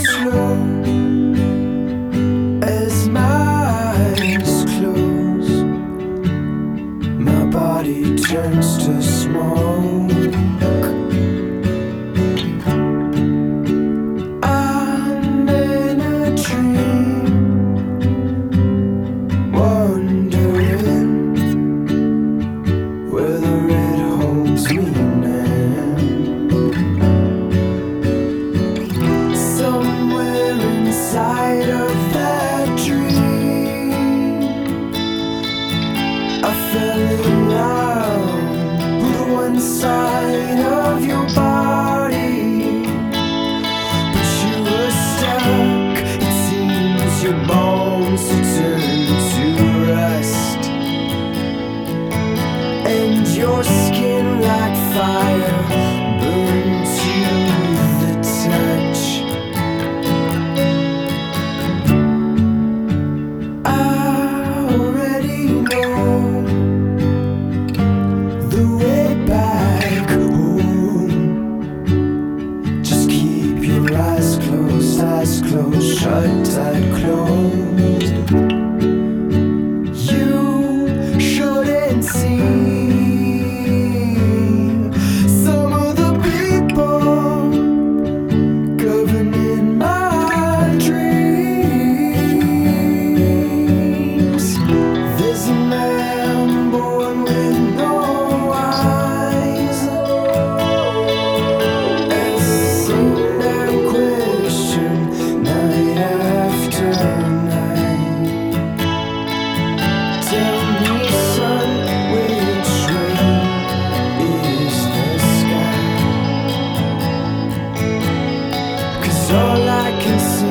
slow as my eyes close. My body turns to smoke. I'm in a dream, wondering whether it holds meaning. Somewhere inside of that dream, I fell in love with one side of your body, but you were stuck. It seems your bones have turned to rust, and your skin like fire burns you the touch. I already know the way back home. Just keep your eyes closed, shut tight, closed. You shouldn't see some of the people governing my dreams. There's a man born with no eyes, asking that question night after night. Tell me, son, which way is the sky? 'Cause all I can see